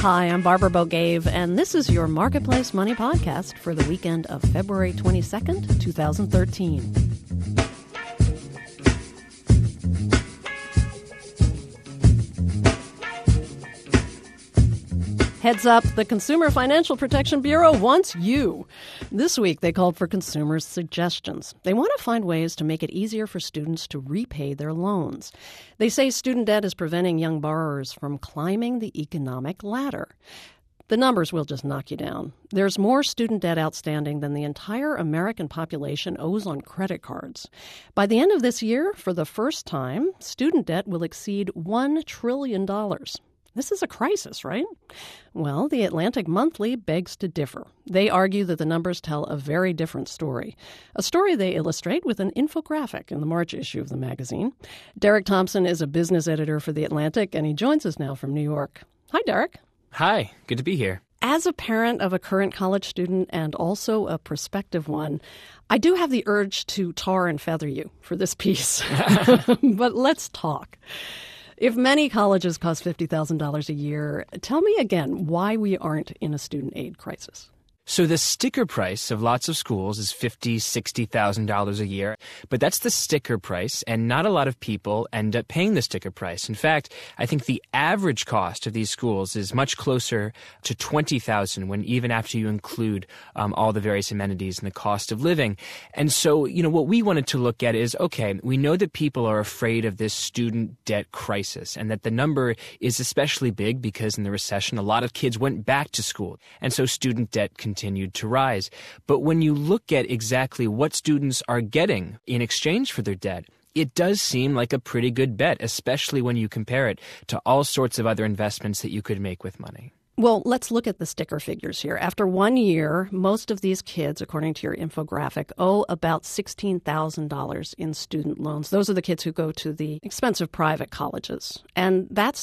Hi, I'm Barbara Bogave, and this is your Marketplace Money Podcast for the weekend of February 22nd, 2013. Heads up, the Consumer Financial Protection Bureau wants you. This week, they called for consumers' suggestions. They want to find ways to make it easier for students to repay their loans. They say student debt is preventing young borrowers from climbing the economic ladder. The numbers will just knock you down. There's more student debt outstanding than the entire American population owes on credit cards. By the end of this year, for the first time, student debt will exceed $1 trillion. This is a crisis, right? Well, the Atlantic Monthly begs to differ. They argue that the numbers tell a very different story, a story they illustrate with an infographic in the March issue of the magazine. Derek Thompson is a business editor for The Atlantic, and he joins us now from New York. Hi, Derek. Hi, good to be here. As a parent of a current college student and also a prospective one, I do have the urge to tar and feather you for this piece. But let's talk. If many colleges cost $50,000 a year, tell me again why we aren't in a student aid crisis. So the sticker price of lots of schools is $50,000, $60,000 a year, but that's the sticker price, and not a lot of people end up paying the sticker price. In fact, I think the average cost of these schools is much closer to $20,000 when even after you include all the various amenities and the cost of living. And so, what we wanted to look at is, okay, we know that people are afraid of this student debt crisis and that the number is especially big because in the recession, a lot of kids went back to school. And so student debt continued to rise. But when you look at exactly what students are getting in exchange for their debt, it does seem like a pretty good bet, especially when you compare it to all sorts of other investments that you could make with money. Well, let's look at the sticker figures here. After 1 year, most of these kids, according to your infographic, owe about $16,000 in student loans. Those are the kids who go to the expensive private colleges. And that's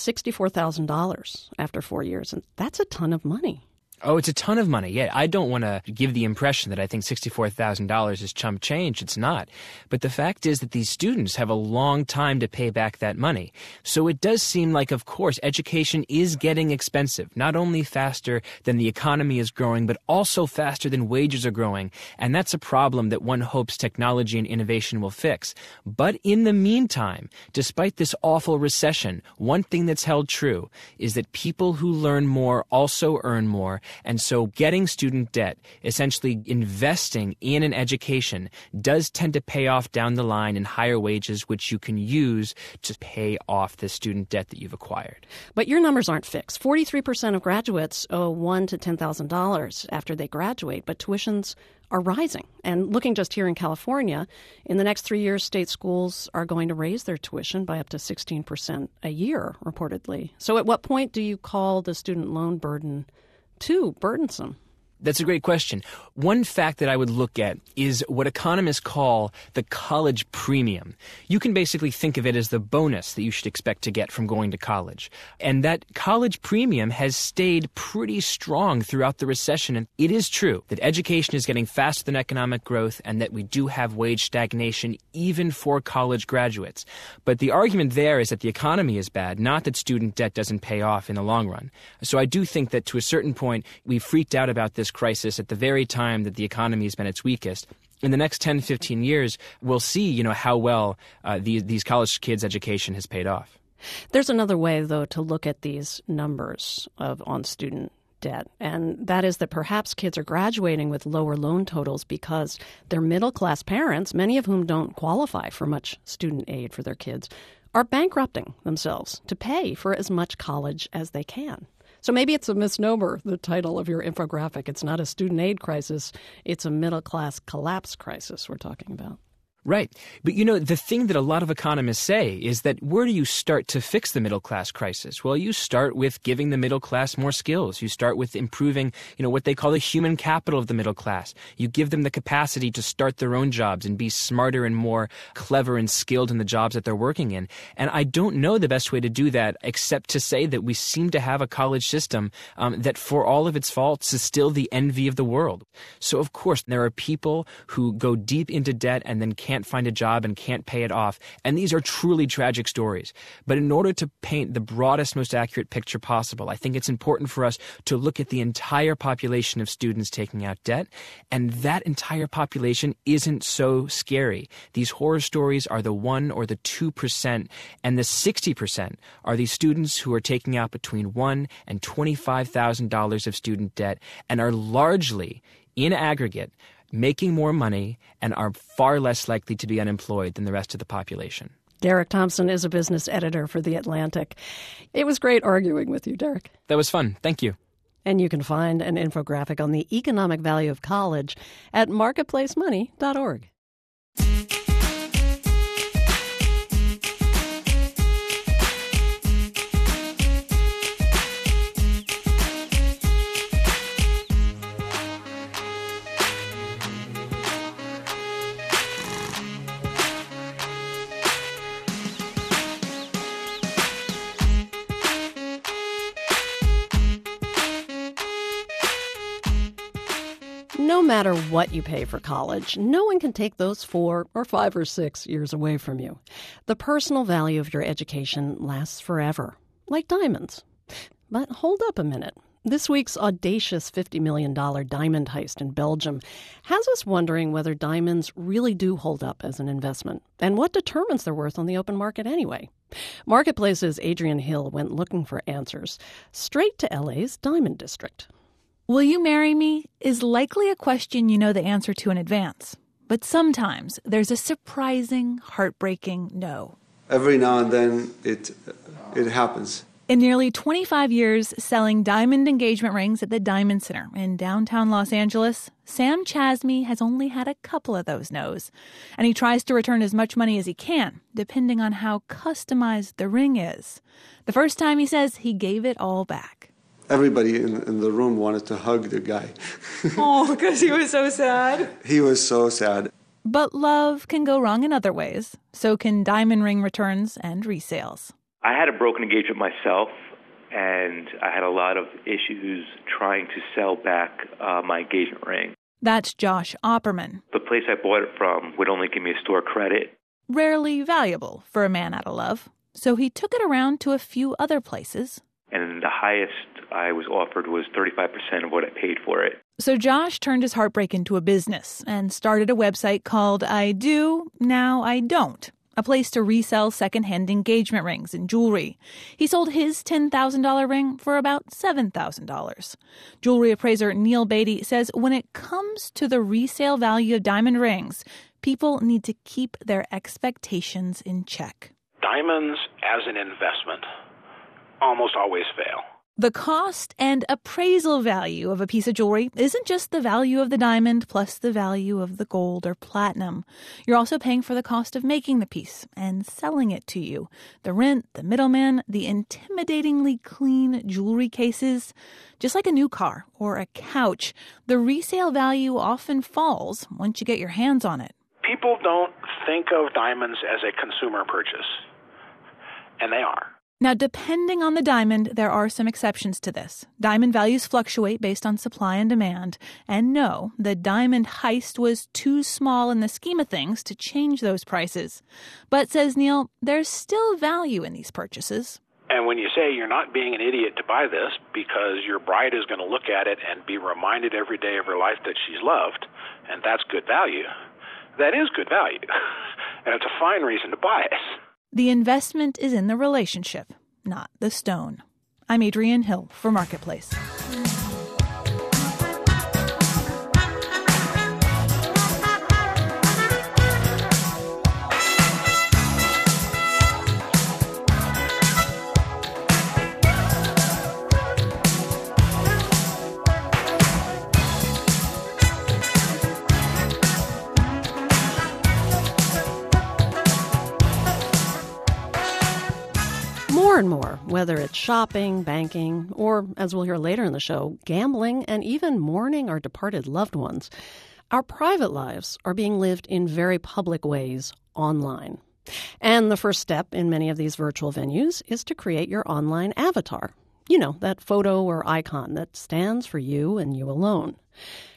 $64,000 after 4 years. And that's a ton of money. Oh, it's a ton of money. Yeah, I don't want to give the impression that I think $64,000 is chump change. It's not. But the fact is that these students have a long time to pay back that money. So it does seem like, of course, education is getting expensive, not only faster than the economy is growing, but also faster than wages are growing. And that's a problem that one hopes technology and innovation will fix. But in the meantime, despite this awful recession, one thing that's held true is that people who learn more also earn more. And so getting student debt, essentially investing in an education, does tend to pay off down the line in higher wages, which you can use to pay off the student debt that you've acquired. But your numbers aren't fixed. 43% of graduates owe $1,000 to $10,000 after they graduate, but tuitions are rising. And looking just here in California, in the next 3 years, state schools are going to raise their tuition by up to 16% a year, reportedly. So at what point do you call the student loan burden too burdensome? That's a great question. One fact that I would look at is what economists call the college premium. You can basically think of it as the bonus that you should expect to get from going to college. And that college premium has stayed pretty strong throughout the recession. And it is true that education is getting faster than economic growth and that we do have wage stagnation even for college graduates. But the argument there is that the economy is bad, not that student debt doesn't pay off in the long run. So I do think that to a certain point, we freaked out about this crisis at the very time that the economy has been its weakest. In the next 10, 15 years, we'll see, how well these college kids' education has paid off. There's another way, though, to look at these numbers on student debt, and that is that perhaps kids are graduating with lower loan totals because their middle-class parents, many of whom don't qualify for much student aid for their kids, are bankrupting themselves to pay for as much college as they can. So maybe it's a misnomer, the title of your infographic. It's not a student aid crisis. It's a middle-class collapse crisis we're talking about. Right. But, the thing that a lot of economists say is that where do you start to fix the middle-class crisis? Well, you start with giving the middle class more skills. You start with improving, what they call the human capital of the middle class. You give them the capacity to start their own jobs and be smarter and more clever and skilled in the jobs that they're working in. And I don't know the best way to do that except to say that we seem to have a college system that, for all of its faults, is still the envy of the world. So, of course, there are people who go deep into debt and then can't can't find a job and can't pay it off. And these are truly tragic stories. But in order to paint the broadest, most accurate picture possible, I think it's important for us to look at the entire population of students taking out debt. And that entire population isn't so scary. These horror stories are the 1 or the 2%, and the 60% are these students who are taking out between $1,000 and $25,000 of student debt and are largely, in aggregate, making more money and are far less likely to be unemployed than the rest of the population. Derek Thompson is a business editor for The Atlantic. It was great arguing with you, Derek. That was fun. Thank you. And you can find an infographic on the economic value of college at marketplacemoney.org. No matter what you pay for college, no one can take those 4 or 5 or 6 years away from you. The personal value of your education lasts forever, like diamonds. But hold up a minute. This week's audacious $50 million diamond heist in Belgium has us wondering whether diamonds really do hold up as an investment, and what determines their worth on the open market anyway. Marketplace's Adrian Hill went looking for answers straight to LA's Diamond District. Will you marry me is likely a question you know the answer to in advance. But sometimes there's a surprising, heartbreaking no. Every now and then it happens. In nearly 25 years selling diamond engagement rings at the Diamond Center in downtown Los Angeles, Sam Chasmy has only had a couple of those no's. And he tries to return as much money as he can, depending on how customized the ring is. The first time, he says, he gave it all back. Everybody in the room wanted to hug the guy. Oh, because he was so sad. He was so sad. But love can go wrong in other ways. So can diamond ring returns and resales. I had a broken engagement myself, and I had a lot of issues trying to sell back my engagement ring. That's Josh Opperman. The place I bought it from would only give me a store credit. Rarely valuable for a man out of love. So he took it around to a few other places. And the highest I was offered was 35% of what I paid for it. So Josh turned his heartbreak into a business and started a website called I Do, Now I Don't, a place to resell secondhand engagement rings and jewelry. He sold his $10,000 ring for about $7,000. Jewelry appraiser Neil Beatty says when it comes to the resale value of diamond rings, people need to keep their expectations in check. Diamonds as an investment almost always fail. The cost and appraisal value of a piece of jewelry isn't just the value of the diamond plus the value of the gold or platinum. You're also paying for the cost of making the piece and selling it to you. The rent, the middleman, the intimidatingly clean jewelry cases. Just like a new car or a couch, the resale value often falls once you get your hands on it. People don't think of diamonds as a consumer purchase, and they are. Now, depending on the diamond, there are some exceptions to this. Diamond values fluctuate based on supply and demand. And no, the diamond heist was too small in the scheme of things to change those prices. But, says Neil, there's still value in these purchases. And when you say you're not being an idiot to buy this because your bride is going to look at it and be reminded every day of her life that she's loved, and that's good value, that is good value. And it's a fine reason to buy it. The investment is in the relationship, not the stone. I'm Adrian Hill for Marketplace. More and more, whether it's shopping, banking, or, as we'll hear later in the show, gambling, and even mourning our departed loved ones, our private lives are being lived in very public ways online. And the first step in many of these virtual venues is to create your online avatar. You know, that photo or icon that stands for you and you alone.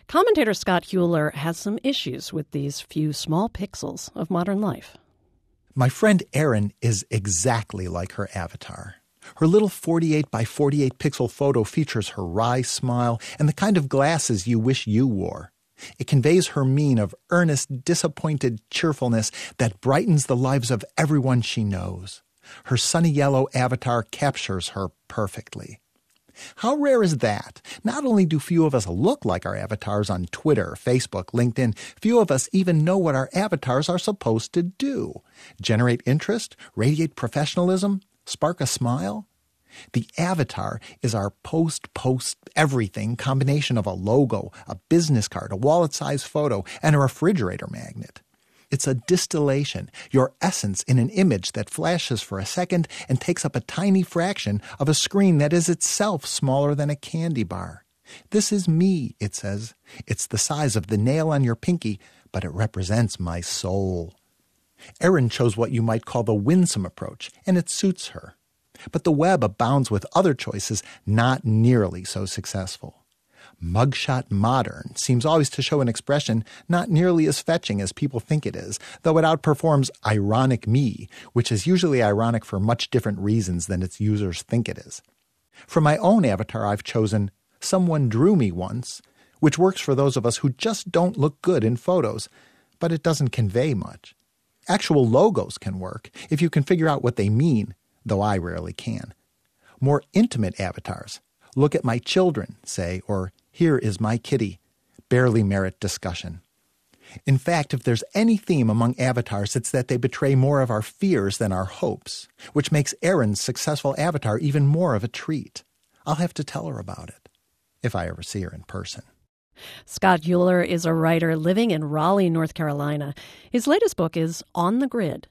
Commentator Scott Hewler has some issues with these few small pixels of modern life. My friend Erin is exactly like her avatar. Her little 48 by 48 pixel photo features her wry smile and the kind of glasses you wish you wore. It conveys her mien of earnest, disappointed cheerfulness that brightens the lives of everyone she knows. Her sunny yellow avatar captures her perfectly. How rare is that? Not only do few of us look like our avatars on Twitter, Facebook, LinkedIn, few of us even know what our avatars are supposed to do. Generate interest? Radiate professionalism? Spark a smile? The avatar is our post everything combination of a logo, a business card, a wallet-sized photo, and a refrigerator magnet. It's a distillation, your essence in an image that flashes for a second and takes up a tiny fraction of a screen that is itself smaller than a candy bar. This is me, it says. It's the size of the nail on your pinky, but it represents my soul. Erin chose what you might call the winsome approach, and it suits her. But the web abounds with other choices not nearly so successful. Mugshot modern seems always to show an expression not nearly as fetching as people think it is, though it outperforms ironic me, which is usually ironic for much different reasons than its users think it is. For my own avatar, I've chosen Someone Drew Me Once, which works for those of us who just don't look good in photos, but it doesn't convey much. Actual logos can work if you can figure out what they mean, though I rarely can. More intimate avatars, Look at My Children, say, or Here is My Kitty, barely merit discussion. In fact, if there's any theme among avatars, it's that they betray more of our fears than our hopes, which makes Erin's successful avatar even more of a treat. I'll have to tell her about it, if I ever see her in person. Scott Hewler is a writer living in Raleigh, North Carolina. His latest book is On the Grid.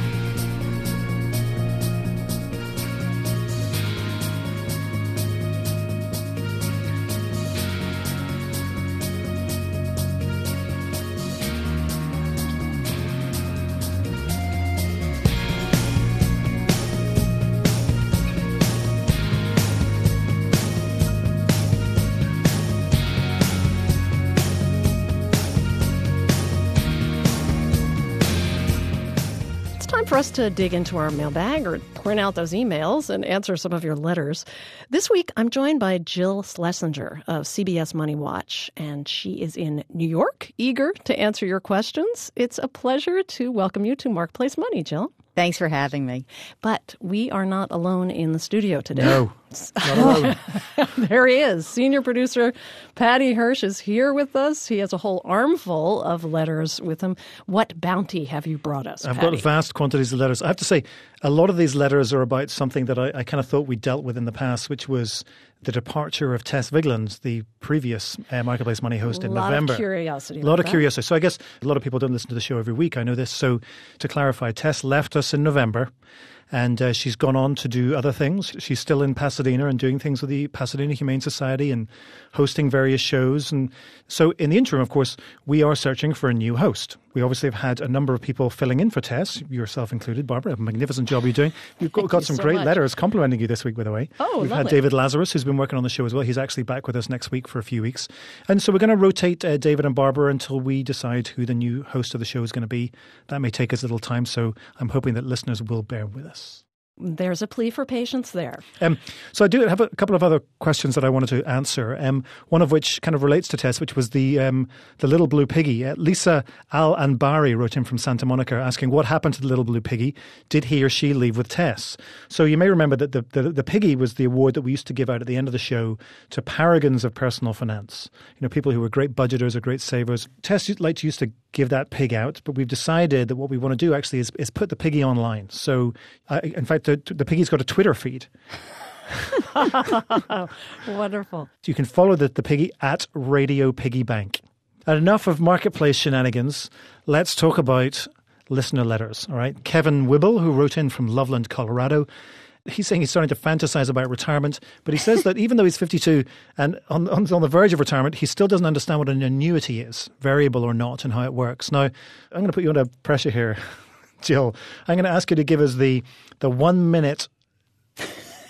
For us to dig into our mailbag or print out those emails and answer some of your letters. This week, I'm joined by Jill Schlesinger of CBS Money Watch, and she is in New York, eager to answer your questions. It's a pleasure to welcome you to Marketplace Money, Jill. Thanks for having me. But we are not alone in the studio today. No, not alone. There he is. Senior producer Patty Hirsch is here with us. He has a whole armful of letters with him. What bounty have you brought us, I've Patty? got vast quantities of letters. I have to say, a lot of these letters are about something that I kind of thought we dealt with in the past, which was the departure of Tess Vigland, the previous Marketplace Money host in November. A lot of curiosity. A lot of curiosity. So I guess a lot of people don't listen to the show every week. I know this. So to clarify, Tess left us in November. And she's gone on to do other things. She's still in Pasadena and doing things with the Pasadena Humane Society and hosting various shows. And so in the interim, of course, we are searching for a new host. We obviously have had a number of people filling in for Tess, yourself included. Barbara, a magnificent job you're doing. We've got some great letters complimenting you this week, by the way. Oh, We've lovely. had David Lazarus, who's been working on the show as well. He's actually back with us next week for a few weeks. And so we're going to rotate David and Barbara until we decide who the new host of the show is going to be. That may take us a little time, so I'm hoping that listeners will bear with us. There's a plea for patience there. So I do have a couple of other questions that I wanted to answer. One of which kind of relates to Tess, which was the little blue piggy. Lisa Al-Anbari wrote in from Santa Monica asking what happened to the little blue piggy. Did he or she leave with Tess? So you may remember that the piggy was the award that we used to give out at the end of the show to paragons of personal finance. You know, people who were great budgeters or great savers. Tess used to give that pig out, but we've decided that what we want to do actually is put the piggy online. So in fact, the piggy's got a Twitter feed. Wonderful. You can follow the piggy at Radio Piggy Bank. And enough of marketplace shenanigans. Let's talk about listener letters. All right. Kevin Wibble, who wrote in from Loveland, Colorado. He's saying he's starting to fantasize about retirement, but he says that even though he's 52 and on the verge of retirement, he still doesn't understand what an annuity is, variable or not, and how it works. Now, I'm going to put you under pressure here, Jill. I'm going to ask you to give us the 1 minute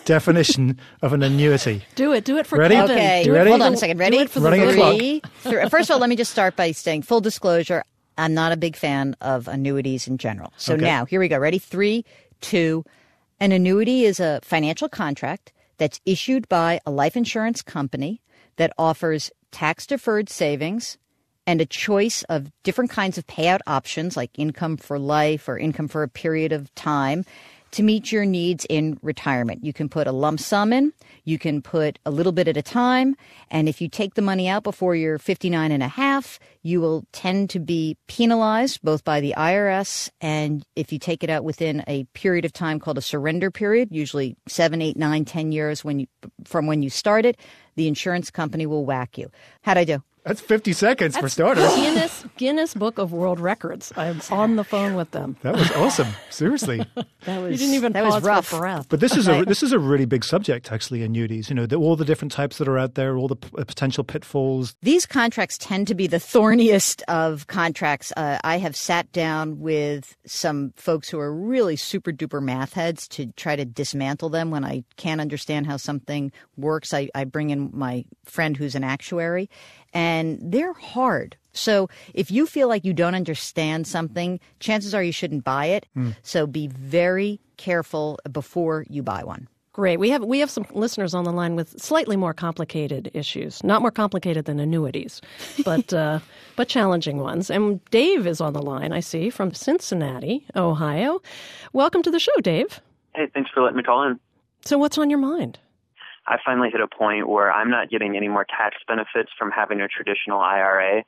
definition of an annuity. Do it for Ready? Kevin. Okay, Do it ready? for hold on a second. Ready? Do it for Running the a clock. First of all, let me just start by saying full disclosure, I'm not a big fan of annuities in general. So Okay. now, here we go. Ready? 3, 2. An annuity is a financial contract that's issued by a life insurance company that offers tax-deferred savings and a choice of different kinds of payout options like income for life or income for a period of time to meet your needs in retirement. You can put a lump sum in, you can put a little bit at a time, and if you take the money out before you're 59 and a half, you will tend to be penalized both by the IRS, and if you take it out within a period of time called a surrender period, usually 7, 8, 9, 10 years from when you started, the insurance company will whack you. How'd I do? That's 50 seconds for starters. Guinness Book of World Records. I'm on the phone with them. That was awesome. Seriously. You didn't even that was pause rough. for breath. But this is a really big subject, actually, annuities. All the different types that are out there, all the potential pitfalls. These contracts tend to be the thorniest of contracts. I have sat down with some folks who are really super duper math heads to try to dismantle them. When I can't understand how something works, I bring in my friend who's an actuary, and they're hard. So if you feel like you don't understand something, chances are you shouldn't buy it. So be very careful before you buy one. Great. We have some listeners on the line with slightly more complicated issues. Not more complicated than annuities, but challenging ones. And Dave is on the line, I see, from Cincinnati, Ohio. Welcome to the show, Dave. Hey, thanks for letting me call in. So what's on your mind? I finally hit a point where I'm not getting any more tax benefits from having a traditional IRA.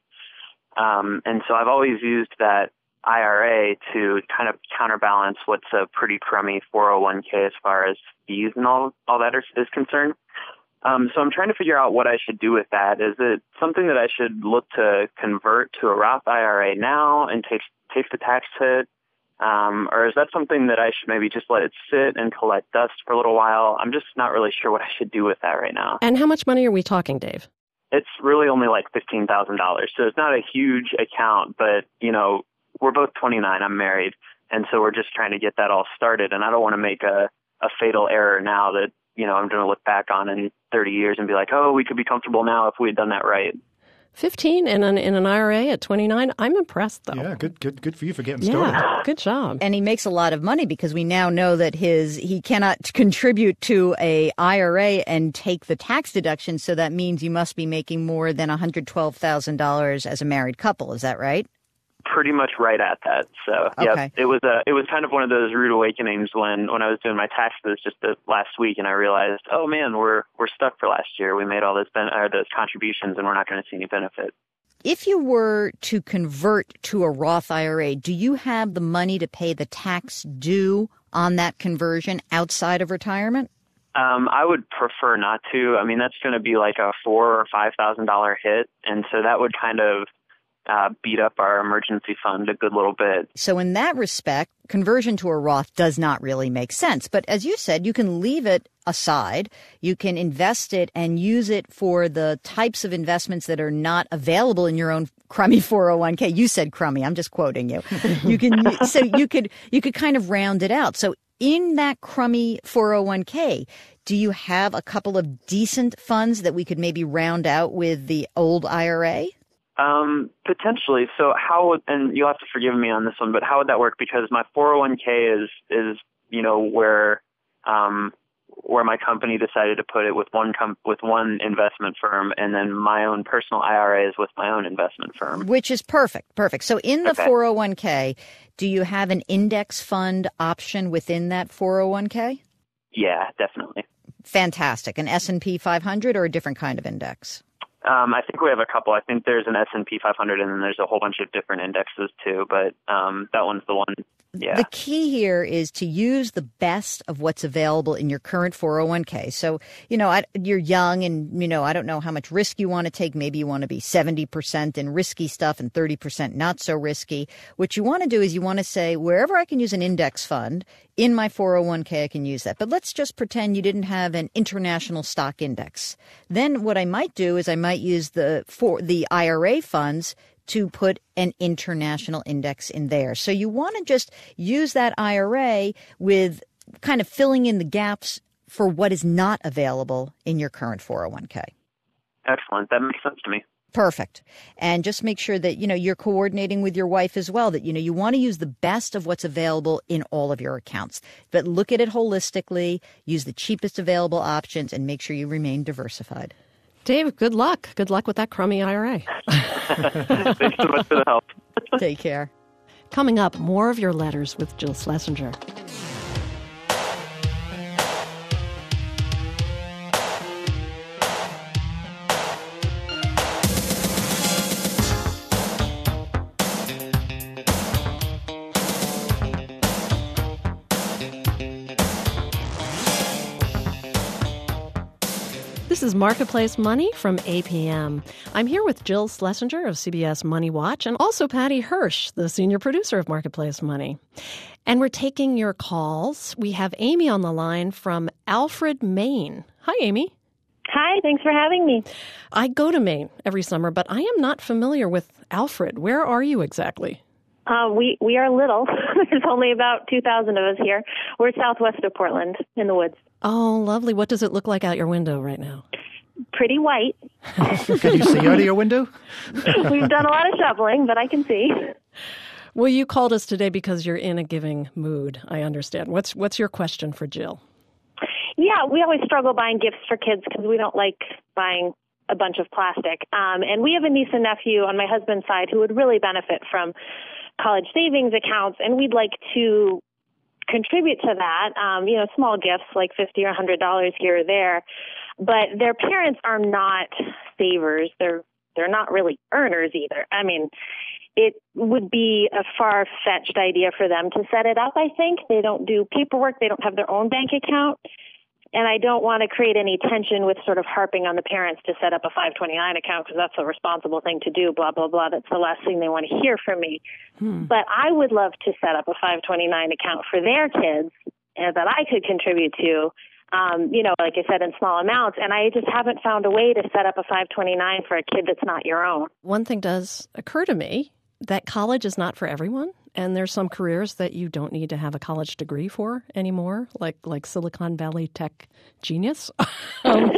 And so I've always used that IRA to kind of counterbalance what's a pretty crummy 401k as far as fees and all that is concerned. So I'm trying to figure out what I should do with that. Is it something that I should look to convert to a Roth IRA now and take the tax hit? Or is that something that I should maybe just let it sit and collect dust for a little while? I'm just not really sure what I should do with that right now. And how much money are we talking, Dave? It's really only like $15,000. So it's not a huge account, but, we're both 29. I'm married. And so we're just trying to get that all started. And I don't want to make a fatal error now that, I'm going to look back on in 30 years and be like, oh, we could be comfortable now if we had done that right. 15 in an IRA at 29. I'm impressed, though. Yeah, good for you for getting started. Yeah, good job. And he makes a lot of money because we now know that he cannot contribute to a IRA and take the tax deduction. So that means you must be making more than $112,000 as a married couple. Is that right? Pretty much right at that. So okay. It was kind of one of those rude awakenings when I was doing my taxes just last week, and I realized, oh man, we're stuck for last year. We made all those contributions, and we're not going to see any benefit. If you were to convert to a Roth IRA, do you have the money to pay the tax due on that conversion outside of retirement? I would prefer not to. I mean, that's going to be like a $4,000 or $5,000 hit, and so that would kind of beat up our emergency fund a good little bit. So in that respect, conversion to a Roth does not really make sense. But as you said, you can leave it aside. You can invest it and use it for the types of investments that are not available in your own crummy 401k. You said crummy. I'm just quoting you. You could kind of round it out. So in that crummy 401k, do you have a couple of decent funds that we could maybe round out with the old IRA? Potentially. So and you'll have to forgive me on this one, but how would that work? Because my 401k is where my company decided to put it with one investment firm, and then my own personal IRA is with my own investment firm. Which is perfect. So in the 401k, do you have an index fund option within that 401k? Yeah, definitely. Fantastic. An S&P 500 or a different kind of index? I think we have a couple. I think there's an S&P 500, and then there's a whole bunch of different indexes too, but that one's the one. Yeah. The key here is to use the best of what's available in your current 401k. So, you're young and, I don't know how much risk you want to take. Maybe you want to be 70% in risky stuff and 30% not so risky. What you want to do is you want to say, wherever I can use an index fund in my 401k, I can use that. But let's just pretend you didn't have an international stock index. Then what I might do is I might use the IRA funds to put an international index in there. So you want to just use that IRA with kind of filling in the gaps for what is not available in your current 401k. Excellent. That makes sense to me. Perfect. And just make sure that, you're coordinating with your wife as well, that, you want to use the best of what's available in all of your accounts. But look at it holistically, use the cheapest available options, and make sure you remain diversified. Dave, good luck. Good luck with that crummy IRA. Thanks so much for the help. Take care. Coming up, more of your letters with Jill Schlesinger. This is Marketplace Money from APM. I'm here with Jill Schlesinger of CBS Money Watch and also Patty Hirsch, the senior producer of Marketplace Money. And we're taking your calls. We have Amy on the line from Alfred, Maine. Hi, Amy. Hi, thanks for having me. I go to Maine every summer, but I am not familiar with Alfred. Where are you exactly? We are little. There's only about 2,000 of us here. We're southwest of Portland in the woods. Oh, lovely. What does it look like out your window right now? Pretty white. Can you see out of your window? We've done a lot of shoveling, but I can see. Well, you called us today because you're in a giving mood, I understand. What's your question for Jill? Yeah, we always struggle buying gifts for kids because we don't like buying a bunch of plastic. And we have a niece and nephew on my husband's side who would really benefit from college savings accounts, and we'd like to contribute to that, small gifts like $50 or $100 here or there. But their parents are not savers. They're not really earners either. I mean, it would be a far-fetched idea for them to set it up, I think. They don't do paperwork. They don't have their own bank account. And I don't want to create any tension with sort of harping on the parents to set up a 529 account because that's a responsible thing to do, blah, blah, blah. That's the last thing they want to hear from me. But I would love to set up a 529 account for their kids that I could contribute to, like I said, in small amounts. And I just haven't found a way to set up a 529 for a kid that's not your own. One thing does occur to me, that college is not for everyone. And there's some careers that you don't need to have a college degree for anymore, like Silicon Valley tech genius. And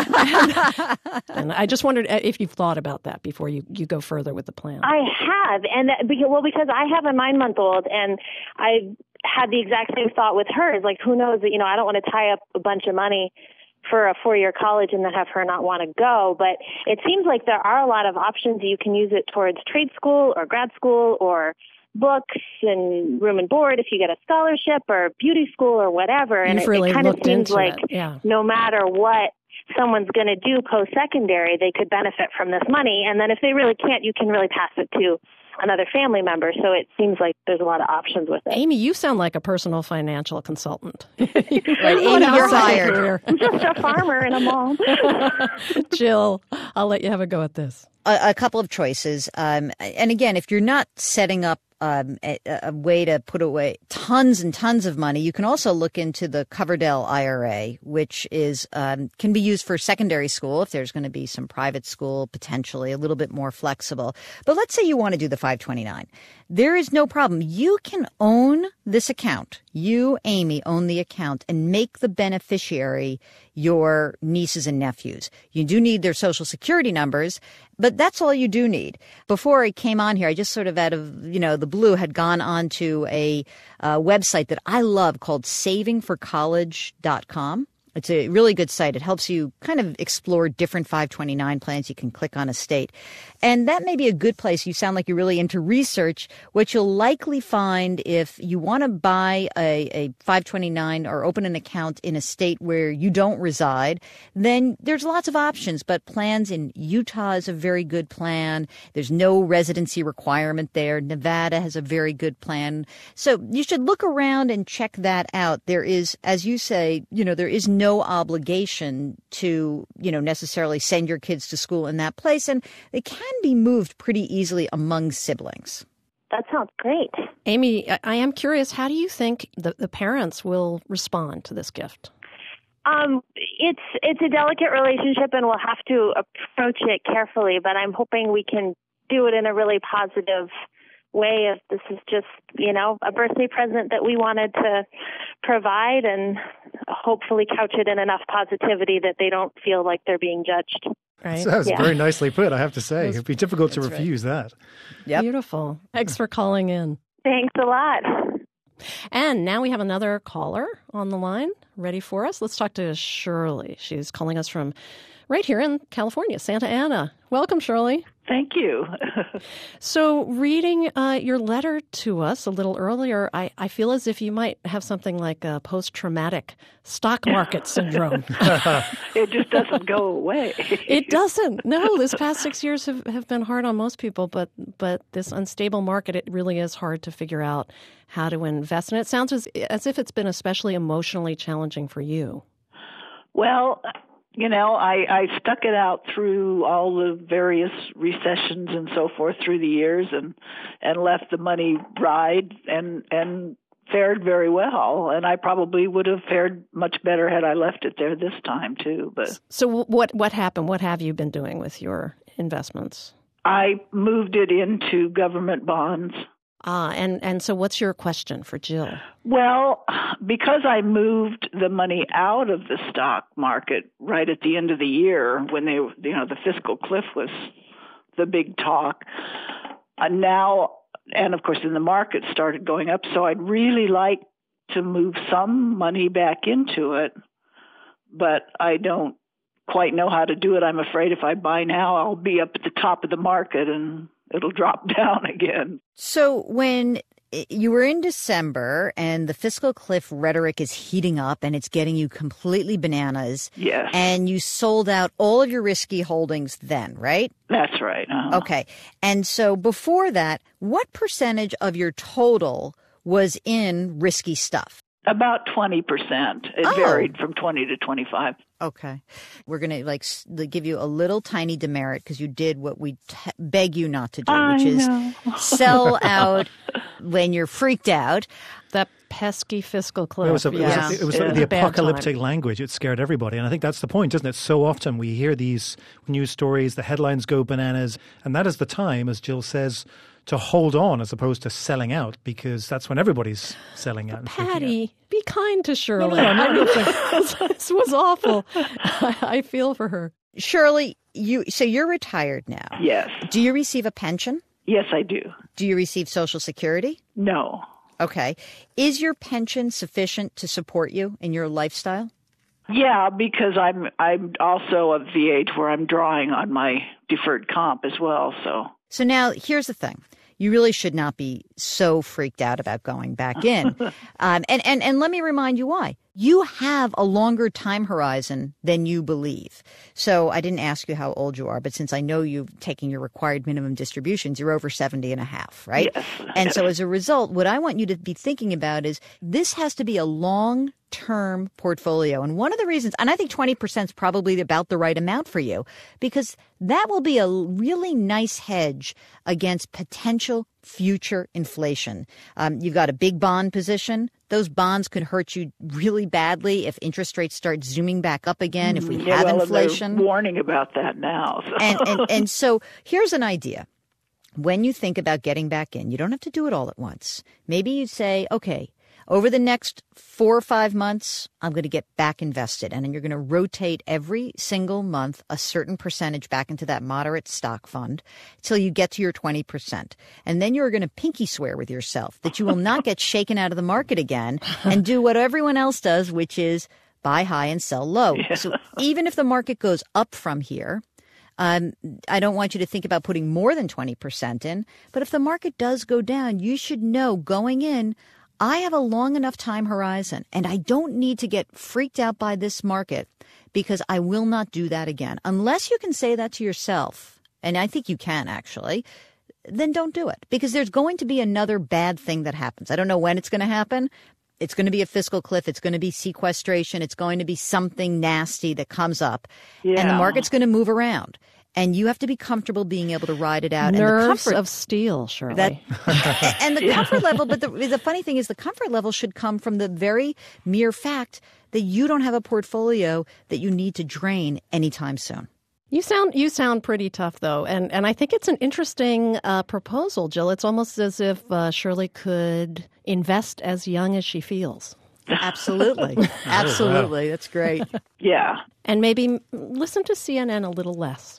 I just wondered if you've thought about that before you go further with the plan. I have. And because I have a 9-month-old and I had the exact same thought with hers. Like, who knows that, I don't want to tie up a bunch of money for a 4-year college and then have her not want to go. But it seems like there are a lot of options. You can use it towards trade school or grad school or books and room and board if you get a scholarship or beauty school or whatever. And it kind of seems like no matter what someone's going to do post-secondary, they could benefit from this money. And then if they really can't, you can really pass it to another family member. So it seems like there's a lot of options with it. Amy, you sound like a personal financial consultant. Right, Amy, you're hired. I'm just a farmer and a mom. Jill, I'll let you have a go at this. A couple of choices. And again, if you're not setting up a way to put away tons and tons of money, you can also look into the Coverdell IRA, which is can be used for secondary school if there's going to be some private school, potentially a little bit more flexible. But let's say you want to do the 529. There is no problem. You can own this account. You, Amy, own the account and make the beneficiary your nieces and nephews. You do need their social security numbers, but that's all you do need. Before I came on here, I just sort of out of, the blue had gone on to a website that I love called savingforcollege.com. It's a really good site. It helps you kind of explore different 529 plans. You can click on a state. And that may be a good place. You sound like you're really into research. What you'll likely find if you want to buy a 529 or open an account in a state where you don't reside, then there's lots of options. But plans in Utah is a very good plan. There's no residency requirement there. Nevada has a very good plan. So you should look around and check that out. There is, as you say, there is no obligation to, necessarily send your kids to school in that place. And they can be moved pretty easily among siblings. That sounds great. Amy, I am curious, how do you think the parents will respond to this gift? It's a delicate relationship and we'll have to approach it carefully, but I'm hoping we can do it in a really positive way of this is just, a birthday present that we wanted to provide and hopefully couch it in enough positivity that they don't feel like they're being judged. Right. That's very nicely put, I have to say. It'd be difficult to refuse that. Yep. Beautiful. Thanks for calling in. Thanks a lot. And now we have another caller on the line ready for us. Let's talk to Shirley. She's calling us from right here in California, Santa Ana. Welcome, Shirley. Thank you. So reading your letter to us a little earlier, I feel as if you might have something like a post-traumatic stock market syndrome. It just doesn't go away. It doesn't. No, this past 6 years have been hard on most people, but this unstable market, it really is hard to figure out how to invest. And it sounds as if it's been especially emotionally challenging for you. Well, I stuck it out through all the various recessions and so forth through the years and let the money ride and fared very well. And I probably would have fared much better had I left it there this time too. But so what happened? What have you been doing with your investments? I moved it into government bonds. And so what's your question for Jill? Well, because I moved the money out of the stock market right at the end of the year when the fiscal cliff was the big talk, now, and of course then the market started going up, so I'd really like to move some money back into it, but I don't quite know how to do it. I'm afraid if I buy now, I'll be up at the top of the market and it'll drop down again. So when you were in December and the fiscal cliff rhetoric is heating up and it's getting you completely bananas. Yes. And you sold out all of your risky holdings then, right? That's right. Uh-huh. Okay. And so before that, what percentage of your total was in risky stuff? About 20%. It varied from 20 to 25. Okay. We're going to give you a little tiny demerit because you did what we beg you not to do, which is sell out when you're freaked out. That pesky fiscal cliff. It was the apocalyptic language. It scared everybody. And I think that's the point, isn't it? So often we hear these news stories, the headlines go bananas, and that is the time, as Jill says, to hold on as opposed to selling out, because that's when everybody's selling out. And Patty, be kind to Shirley. No, this was awful. I feel for her. Shirley, you're retired now. Yes. Do you receive a pension? Yes, I do. Do you receive Social Security? No. Okay. Is your pension sufficient to support you in your lifestyle? Yeah, because I'm also of the age where I'm drawing on my deferred comp as well. So now here's the thing. You really should not be so freaked out about going back in. And let me remind you why. You have a longer time horizon than you believe. So I didn't ask you how old you are, but since I know you've taken your required minimum distributions, you're over 70 and a half, right? Yes. And so as a result, what I want you to be thinking about is this has to be a long-term portfolio. And one of the reasons, and I think 20% is probably about the right amount for you, because that will be a really nice hedge against potential future inflation. You've got a big bond position. Those bonds could hurt you really badly if interest rates start zooming back up again, if we have inflation. They're warning about that now. So. And so here's an idea. When you think about getting back in, you don't have to do it all at once. Maybe you say, okay, over the next 4 or 5 months, I'm going to get back invested. And then you're going to rotate every single month a certain percentage back into that moderate stock fund till you get to your 20%. And then you're going to pinky swear with yourself that you will not get shaken out of the market again and do what everyone else does, which is buy high and sell low. Yeah. So even if the market goes up from here, I don't want you to think about putting more than 20% in. But if the market does go down, you should know going in, I have a long enough time horizon, and I don't need to get freaked out by this market because I will not do that again. Unless you can say that to yourself, and I think you can actually, then don't do it because there's going to be another bad thing that happens. I don't know when it's going to happen. It's going to be a fiscal cliff. It's going to be sequestration. It's going to be something nasty that comes up, and the market's going to move around. And you have to be comfortable being able to ride it out. Nerves and the comfort of steel, Shirley. And the comfort level, but the funny thing is the comfort level should come from the very mere fact that you don't have a portfolio that you need to drain anytime soon. You sound pretty tough, though, and I think it's an interesting proposal, Jill. It's almost as if Shirley could invest as young as she feels. Absolutely. Absolutely. That's great. Yeah. And maybe listen to CNN a little less.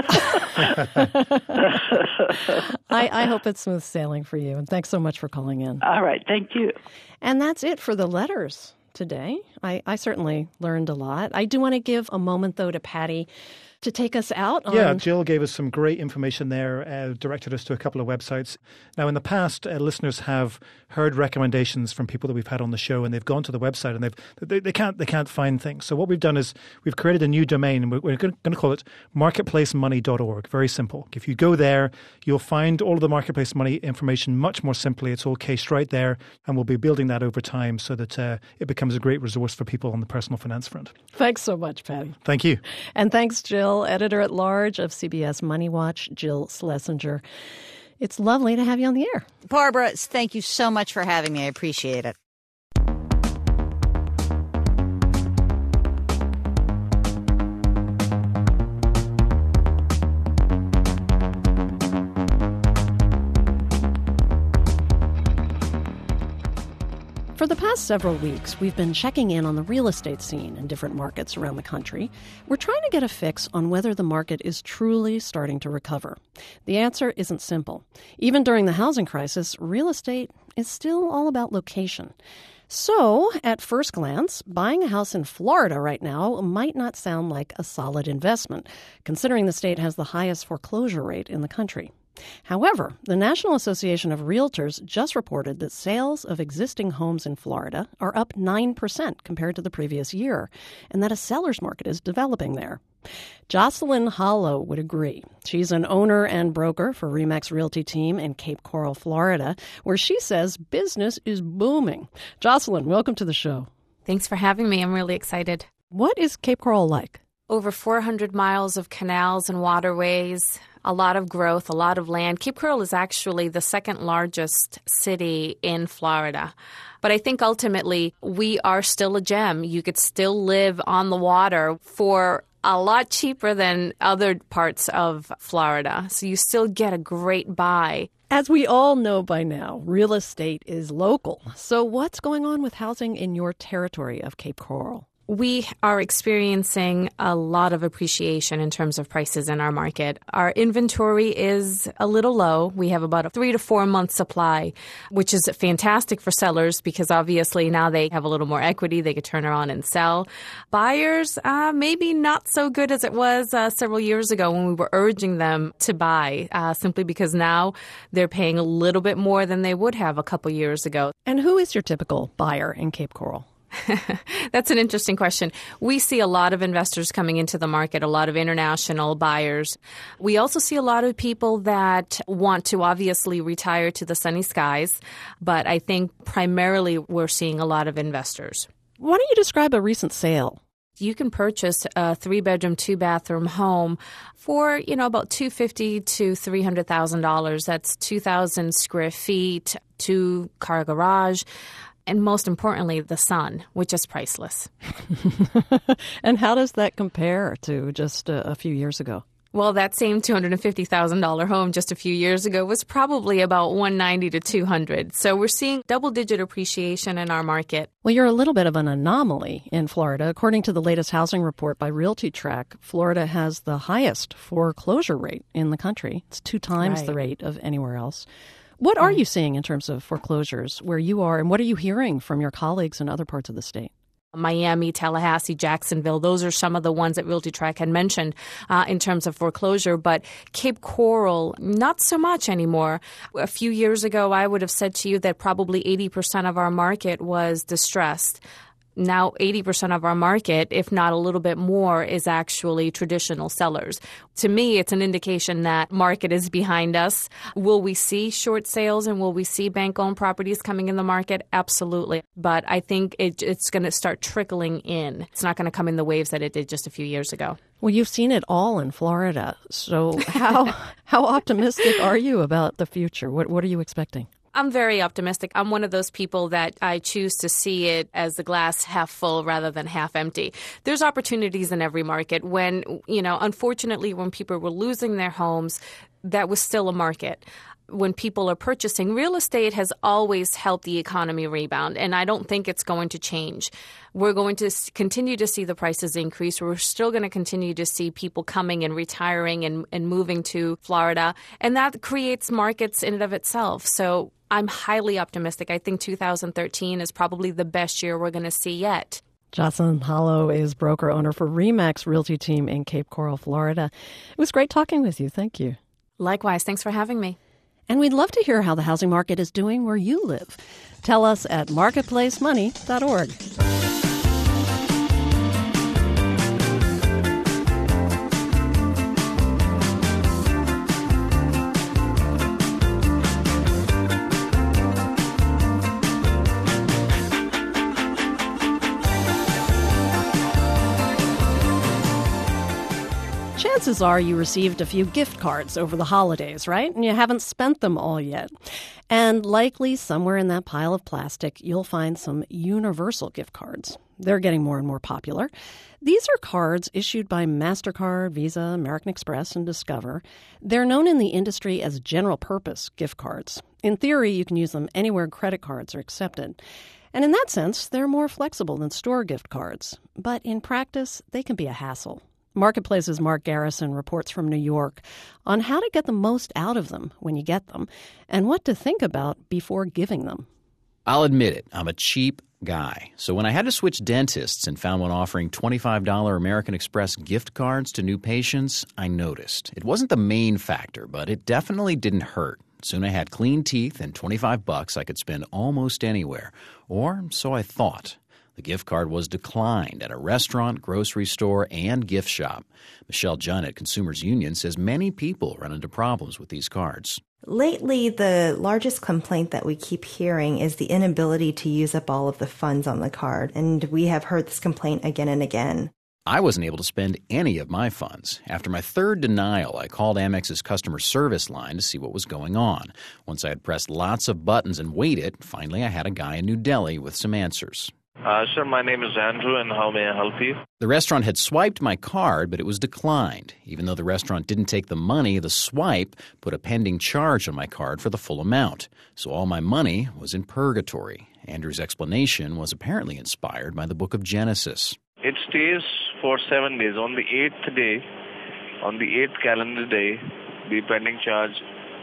I hope it's smooth sailing for you, and thanks so much for calling in. All right. Thank you. And that's it for the letters today. I certainly learned a lot. I do want to give a moment, though, to Patty to take us out. Yeah, Jill gave us some great information there, directed us to a couple of websites. Now, in the past, listeners have heard recommendations from people that we've had on the show, and they've gone to the website and they can't find things. So what we've done is we've created a new domain, and we're going to call it marketplacemoney.org. Very simple. If you go there, you'll find all of the Marketplace Money information much more simply. It's all cased right there, and we'll be building that over time so that it becomes a great resource for people on the personal finance front. Thanks so much, Patty. Thank you. And thanks, Jill, editor-at-large of CBS Money Watch, Jill Schlesinger. It's lovely to have you on the air. Barbara, thank you so much for having me. I appreciate it. For the past several weeks, we've been checking in on the real estate scene in different markets around the country. We're trying to get a fix on whether the market is truly starting to recover. The answer isn't simple. Even during the housing crisis, real estate is still all about location. So, at first glance, buying a house in Florida right now might not sound like a solid investment, considering the state has the highest foreclosure rate in the country. However, the National Association of Realtors just reported that sales of existing homes in Florida are up 9% compared to the previous year, and that a seller's market is developing there. Jocelyn Hollow would agree. She's an owner and broker for RE/MAX Realty Team in Cape Coral, Florida, where she says business is booming. Jocelyn, welcome to the show. Thanks for having me. I'm really excited. What is Cape Coral like? Over 400 miles of canals and waterways, a lot of growth, a lot of land. Cape Coral is actually the second largest city in Florida. But I think ultimately we are still a gem. You could still live on the water for a lot cheaper than other parts of Florida. So you still get a great buy. As we all know by now, real estate is local. So what's going on with housing in your territory of Cape Coral? We are experiencing a lot of appreciation in terms of prices in our market. Our inventory is a little low. We have about a 3 to 4 month supply, which is fantastic for sellers because obviously now they have a little more equity. They could turn around and sell. Buyers, maybe not so good as it was several years ago when we were urging them to buy, simply because now they're paying a little bit more than they would have a couple years ago. And who is your typical buyer in Cape Coral? That's an interesting question. We see a lot of investors coming into the market, a lot of international buyers. We also see a lot of people that want to obviously retire to the sunny skies, but I think primarily we're seeing a lot of investors. Why don't you describe a recent sale? You can purchase a 3-bedroom, 2-bathroom home for, about $250,000 to $300,000. That's 2,000 square feet, 2-car garage. And most importantly, the sun, which is priceless. And how does that compare to just a few years ago? Well, that same $250,000 home just a few years ago was probably about $190,000 to $200,000. So we're seeing double-digit appreciation in our market. Well, you're a little bit of an anomaly in Florida. According to the latest housing report by RealtyTrack, Florida has the highest foreclosure rate in the country. It's 2 times the rate of anywhere else. What are you seeing in terms of foreclosures where you are, and what are you hearing from your colleagues in other parts of the state? Miami, Tallahassee, Jacksonville, those are some of the ones that RealtyTrack had mentioned in terms of foreclosure. But Cape Coral, not so much anymore. A few years ago, I would have said to you that probably 80% of our market was distressed. Now 80% of our market, if not a little bit more, is actually traditional sellers. To me, it's an indication that market is behind us. Will we see short sales and will we see bank-owned properties coming in the market? Absolutely. But I think it's going to start trickling in. It's not going to come in the waves that it did just a few years ago. Well, you've seen it all in Florida. So how optimistic are you about the future? What are you expecting? I'm very optimistic. I'm one of those people that I choose to see it as the glass half full rather than half empty. There's opportunities in every market. When, unfortunately, when people were losing their homes, that was still a market. When people are purchasing, real estate has always helped the economy rebound, and I don't think it's going to change. We're going to continue to see the prices increase. We're still going to continue to see people coming and retiring and moving to Florida, and that creates markets in and of itself. So I'm highly optimistic. I think 2013 is probably the best year we're going to see yet. Jocelyn Hollow is broker-owner for RE/MAX Realty Team in Cape Coral, Florida. It was great talking with you. Thank you. Likewise. Thanks for having me. And we'd love to hear how the housing market is doing where you live. Tell us at marketplacemoney.org. Chances are you received a few gift cards over the holidays, right? And you haven't spent them all yet. And likely somewhere in that pile of plastic, you'll find some universal gift cards. They're getting more and more popular. These are cards issued by MasterCard, Visa, American Express, and Discover. They're known in the industry as general-purpose gift cards. In theory, you can use them anywhere credit cards are accepted. And in that sense, they're more flexible than store gift cards. But in practice, they can be a hassle. Marketplace's Mark Garrison reports from New York on how to get the most out of them when you get them and what to think about before giving them. I'll admit it, I'm a cheap guy. So when I had to switch dentists and found one offering $25 American Express gift cards to new patients, I noticed. It wasn't the main factor, but it definitely didn't hurt. Soon I had clean teeth and $25 I could spend almost anywhere. Or so I thought. The gift card was declined at a restaurant, grocery store, and gift shop. Michelle Junn at Consumers Union says many people run into problems with these cards. Lately, the largest complaint that we keep hearing is the inability to use up all of the funds on the card, and we have heard this complaint again and again. I wasn't able to spend any of my funds. After my third denial, I called Amex's customer service line to see what was going on. Once I had pressed lots of buttons and waited, finally I had a guy in New Delhi with some answers. Sir, my name is Andrew, and how may I help you? The restaurant had swiped my card, but it was declined. Even though the restaurant didn't take the money, the swipe put a pending charge on my card for the full amount. So all my money was in purgatory. Andrew's explanation was apparently inspired by the book of Genesis. It stays for 7 days. On the 8th day, on the 8th calendar day, the pending charge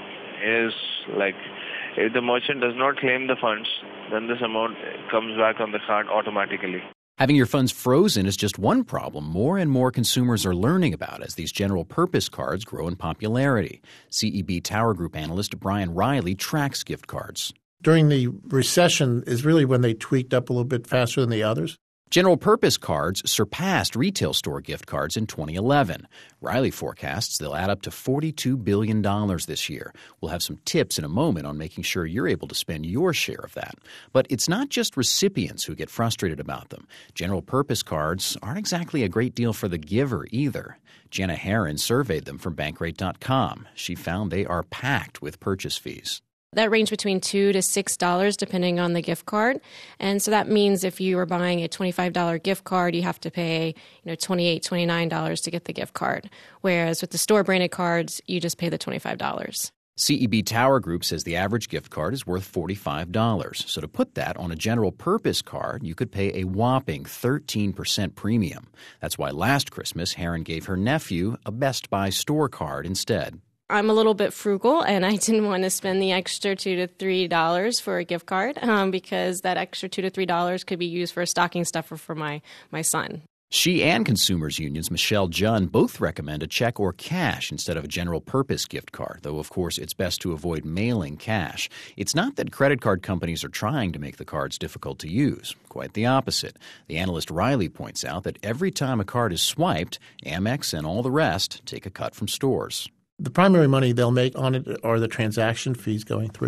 is like, if the merchant does not claim the funds, then this amount comes back on the card automatically. Having your funds frozen is just one problem more and more consumers are learning about as these general-purpose cards grow in popularity. CEB Tower Group analyst Brian Riley tracks gift cards. During the recession is really when they tweaked up a little bit faster than the others. General-purpose cards surpassed retail store gift cards in 2011. Riley forecasts they'll add up to $42 billion this year. We'll have some tips in a moment on making sure you're able to spend your share of that. But it's not just recipients who get frustrated about them. General-purpose cards aren't exactly a great deal for the giver either. Jenna Herron surveyed them for Bankrate.com. She found they are packed with purchase fees. That range between $2 to $6 depending on the gift card. And so that means if you are buying a $25 gift card, you have to pay $28, $29 to get the gift card. Whereas with the store-branded cards, you just pay the $25. CEB Tower Group says the average gift card is worth $45. So to put that on a general-purpose card, you could pay a whopping 13% premium. That's why last Christmas, Herron gave her nephew a Best Buy store card instead. I'm a little bit frugal, and I didn't want to spend the extra $2 to $3 for a gift card because that extra $2 to $3 could be used for a stocking stuffer for my son. She and Consumers Union's Michelle Junn both recommend a check or cash instead of a general-purpose gift card, though, of course, it's best to avoid mailing cash. It's not that credit card companies are trying to make the cards difficult to use. Quite the opposite. The analyst Riley points out that every time a card is swiped, Amex and all the rest take a cut from stores. The primary money they'll make on it are the transaction fees going through.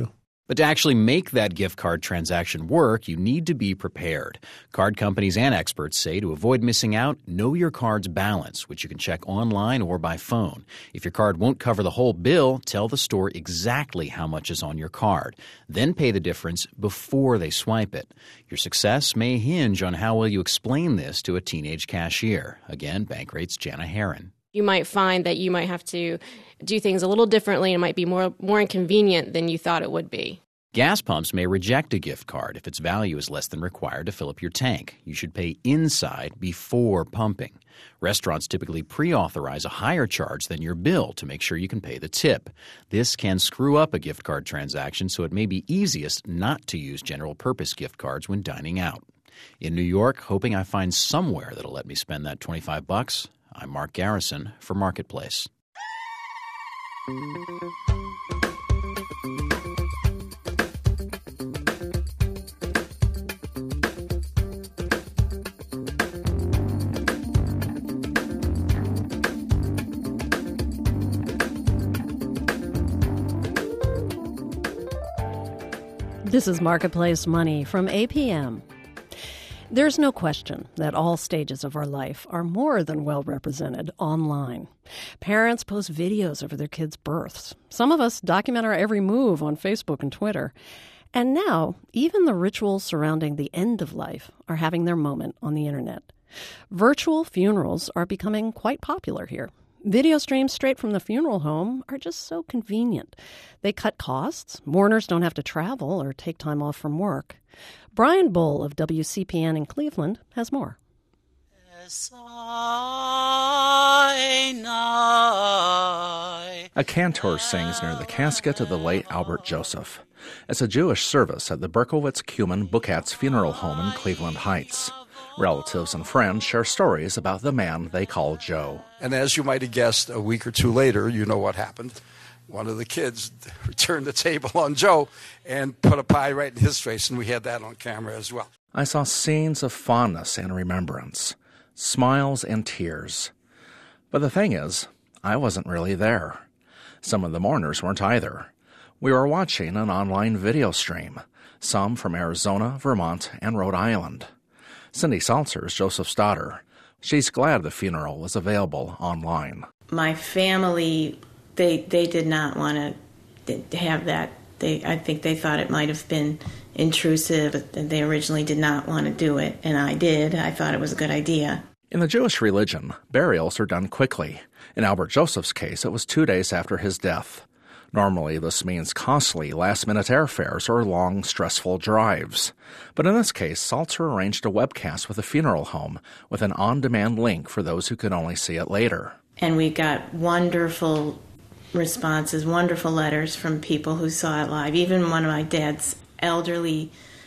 But to actually make that gift card transaction work, you need to be prepared. Card companies and experts say to avoid missing out, know your card's balance, which you can check online or by phone. If your card won't cover the whole bill, tell the store exactly how much is on your card. Then pay the difference before they swipe it. Your success may hinge on how well you explain this to a teenage cashier. Again, Bankrate's Jana Herron. You might find that you might have to do things a little differently and it might be more inconvenient than you thought it would be. Gas pumps may reject a gift card if its value is less than required to fill up your tank. You should pay inside before pumping. Restaurants typically pre-authorize a higher charge than your bill to make sure you can pay the tip. This can screw up a gift card transaction, so it may be easiest not to use general-purpose gift cards when dining out. In New York, hoping I find somewhere that'll let me spend that $25, I'm Mark Garrison for Marketplace. This is Marketplace Money from APM. There's no question that all stages of our life are more than well represented online. Parents post videos of their kids' births. Some of us document our every move on Facebook and Twitter. And now, even the rituals surrounding the end of life are having their moment on the internet. Virtual funerals are becoming quite popular here. Video streams straight from the funeral home are just so convenient. They cut costs. Mourners don't have to travel or take time off from work. Brian Bull of WCPN in Cleveland has more. A cantor sings near the casket of the late Albert Joseph. It's a Jewish service at the Berkowitz-Kuhlman Bukatz Funeral Home in Cleveland Heights. Relatives and friends share stories about the man they call Joe. And as you might have guessed, a week or two later, you know what happened. One of the kids returned the table on Joe and put a pie right in his face, and we had that on camera as well. I saw scenes of fondness and remembrance, smiles and tears. But the thing is, I wasn't really there. Some of the mourners weren't either. We were watching an online video stream, some from Arizona, Vermont, and Rhode Island. Cindy Salzer is Joseph's daughter. She's glad the funeral was available online. My family, they did not want to have that. I think they thought it might have been intrusive. They originally did not want to do it, and I did. I thought it was a good idea. In the Jewish religion, burials are done quickly. In Albert Joseph's case, it was 2 days after his death. Normally, this means costly last-minute airfares or long, stressful drives. But in this case, Salzer arranged a webcast with the funeral home with an on-demand link for those who could only see it later. And we got wonderful responses, wonderful letters from people who saw it live. Even one of my dad's elderly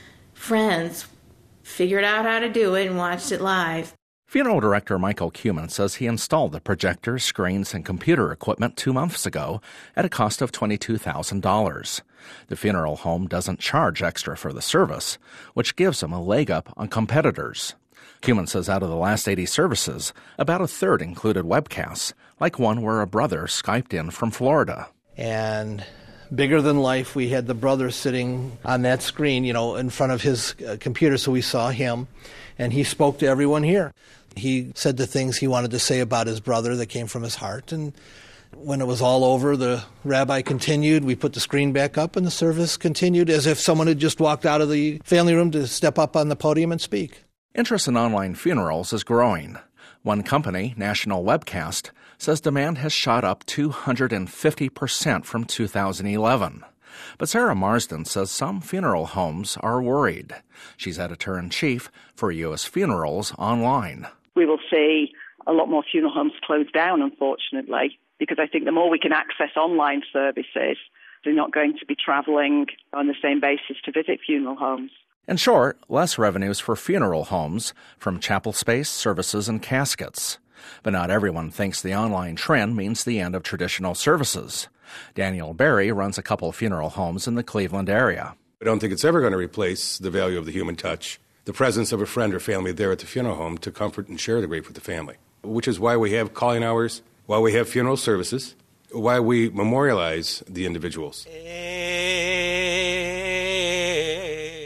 friends figured out how to do it and watched it live. Funeral director Michael Kuhlman says he installed the projectors, screens, and computer equipment 2 months ago at a cost of $22,000. The funeral home doesn't charge extra for the service, which gives them a leg up on competitors. Kuhlman says out of the last 80 services, about a third included webcasts, like one where a brother Skyped in from Florida. And bigger than life, we had the brother sitting on that screen, in front of his computer, so we saw him, and he spoke to everyone here. He said the things he wanted to say about his brother that came from his heart, and when it was all over, the rabbi continued. We put the screen back up, and the service continued as if someone had just walked out of the family room to step up on the podium and speak. Interest in online funerals is growing. One company, National Webcast, says demand has shot up 250% from 2011. But Sarah Marsden says some funeral homes are worried. She's editor-in-chief for U.S. Funerals Online. We will see a lot more funeral homes close down, unfortunately, because I think the more we can access online services, they're not going to be traveling on the same basis to visit funeral homes. In short, less revenues for funeral homes from chapel space, services, and caskets. But not everyone thinks the online trend means the end of traditional services. Daniel Berry runs a couple of funeral homes in the Cleveland area. I don't think it's ever going to replace the value of the human touch, the presence of a friend or family there at the funeral home to comfort and share the grief with the family, which is why we have calling hours, why we have funeral services, why we memorialize the individuals.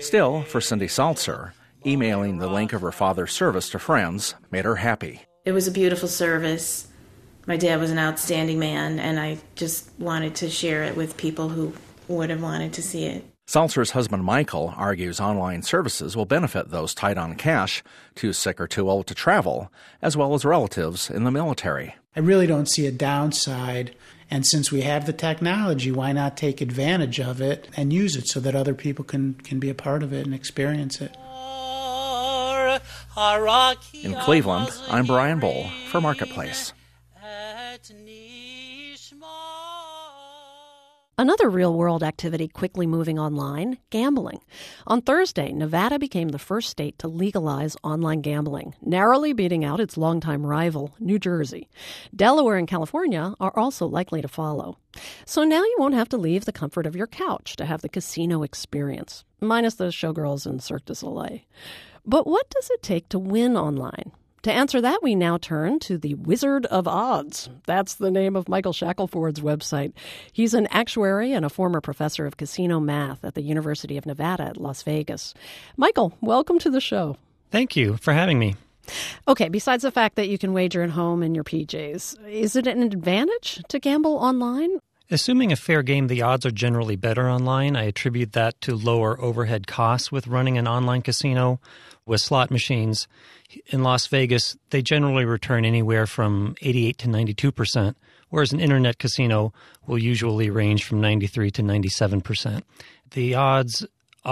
Still, for Cindy Salzer, emailing the link of her father's service to friends made her happy. It was a beautiful service. My dad was an outstanding man, and I just wanted to share it with people who would have wanted to see it. Salzer's husband Michael argues online services will benefit those tight on cash, too sick or too old to travel, as well as relatives in the military. I really don't see a downside. And since we have the technology, why not take advantage of it and use it so that other people can be a part of it and experience it? In Cleveland, I'm Brian Bull for Marketplace. Another real-world activity quickly moving online, gambling. On Thursday, Nevada became the first state to legalize online gambling, narrowly beating out its longtime rival, New Jersey. Delaware and California are also likely to follow. So now you won't have to leave the comfort of your couch to have the casino experience, minus the showgirls and Cirque du Soleil. But what does it take to win online? To answer that, we now turn to the Wizard of Odds. That's the name of Michael Shackelford's website. He's an actuary and a former professor of casino math at the University of Nevada at Las Vegas. Michael, welcome to the show. Thank you for having me. Okay, besides the fact that you can wager at home in your PJs, is it an advantage to gamble online? Assuming a fair game, the odds are generally better online. I attribute that to lower overhead costs with running an online casino. With slot machines in Las Vegas, they generally return anywhere from 88 to 92%, whereas an internet casino will usually range from 93 to 97%. The odds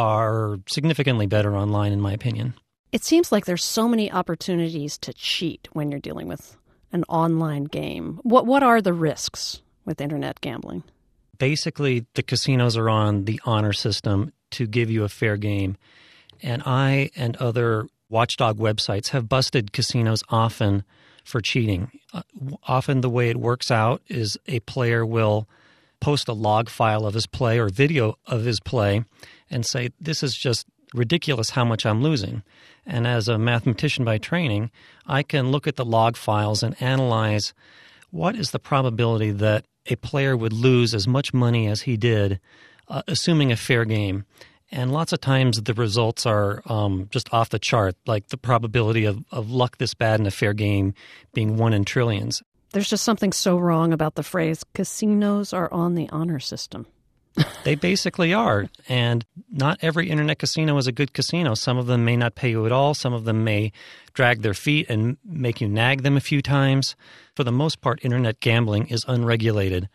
are significantly better online, in my opinion. It seems like there's so many opportunities to cheat when you're dealing with an online game. What are the risks with internet gambling? Basically, the casinos are on the honor system to give you a fair game. And I and other watchdog websites have busted casinos often for cheating. Often the way it works out is a player will post a log file of his play or video of his play and say, this is just ridiculous how much I'm losing. And as a mathematician by training, I can look at the log files and analyze what is the probability that a player would lose as much money as he did, assuming a fair game. And lots of times the results are just off the chart, like the probability of luck this bad in a fair game being 1 in trillions. There's just something so wrong about the phrase, casinos are on the honor system. They basically are. And not every internet casino is a good casino. Some of them may not pay you at all. Some of them may drag their feet and make you nag them a few times. For the most part, internet gambling is unregulated.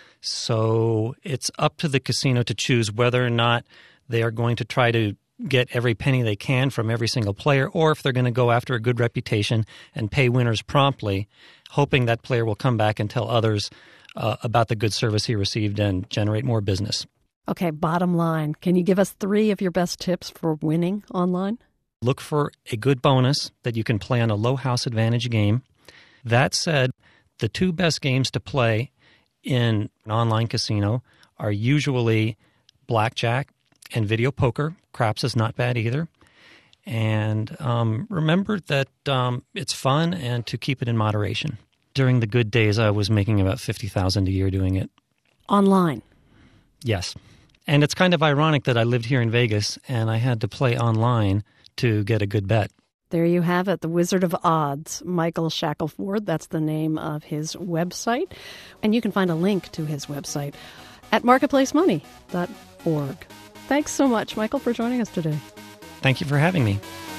So it's up to the casino to choose whether or not they are going to try to get every penny they can from every single player, or if they're going to go after a good reputation and pay winners promptly, hoping that player will come back and tell others about the good service he received and generate more business. Okay, bottom line, can you give us 3 of your best tips for winning online? Look for a good bonus that you can play on a low house advantage game. That said, the 2 best games to play in an online casino are usually blackjack and video poker. Craps is not bad either. And remember that it's fun and to keep it in moderation. During the good days, I was making about $50,000 a year doing it. Online? Yes. And it's kind of ironic that I lived here in Vegas and I had to play online to get a good bet. There you have it, the Wizard of Odds, Michael Shackelford. That's the name of his website. And you can find a link to his website at marketplacemoney.org. Thanks so much, Michael, for joining us today. Thank you for having me.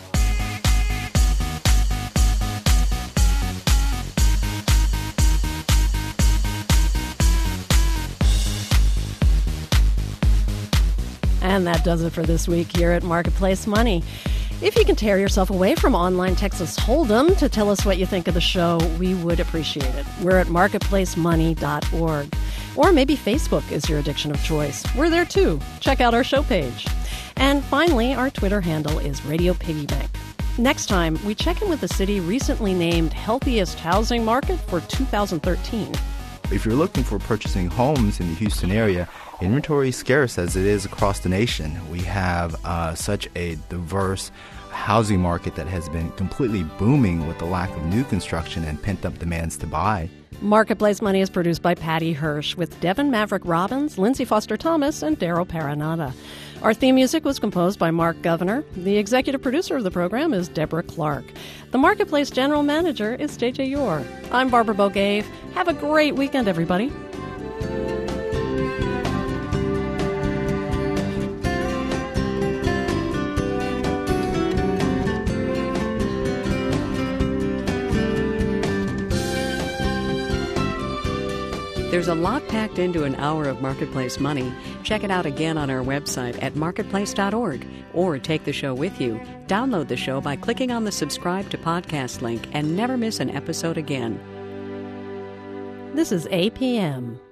And that does it for this week here at Marketplace Money. If you can tear yourself away from online Texas Hold'em to tell us what you think of the show, we would appreciate it. We're at marketplacemoney.org. Or maybe Facebook is your addiction of choice. We're there too. Check out our show page. And finally, our Twitter handle is Radio Piggy Bank. Next time, we check in with the city recently named Healthiest Housing Market for 2013. If you're looking for purchasing homes in the Houston area, inventory is scarce as it is across the nation. We have such a diverse housing market that has been completely booming with the lack of new construction and pent-up demands to buy. Marketplace Money is produced by Patty Hirsch with Devin Maverick Robbins, Lindsay Foster Thomas, and Daryl Paranata. Our theme music was composed by Mark Governor. The executive producer of the program is Deborah Clark. The Marketplace General Manager is J.J. Yore. I'm Barbara Bogave. Have a great weekend, everybody. There's a lot packed into an hour of Marketplace Money. Check it out again on our website at marketplace.org or take the show with you. Download the show by clicking on the subscribe to podcast link and never miss an episode again. This is APM.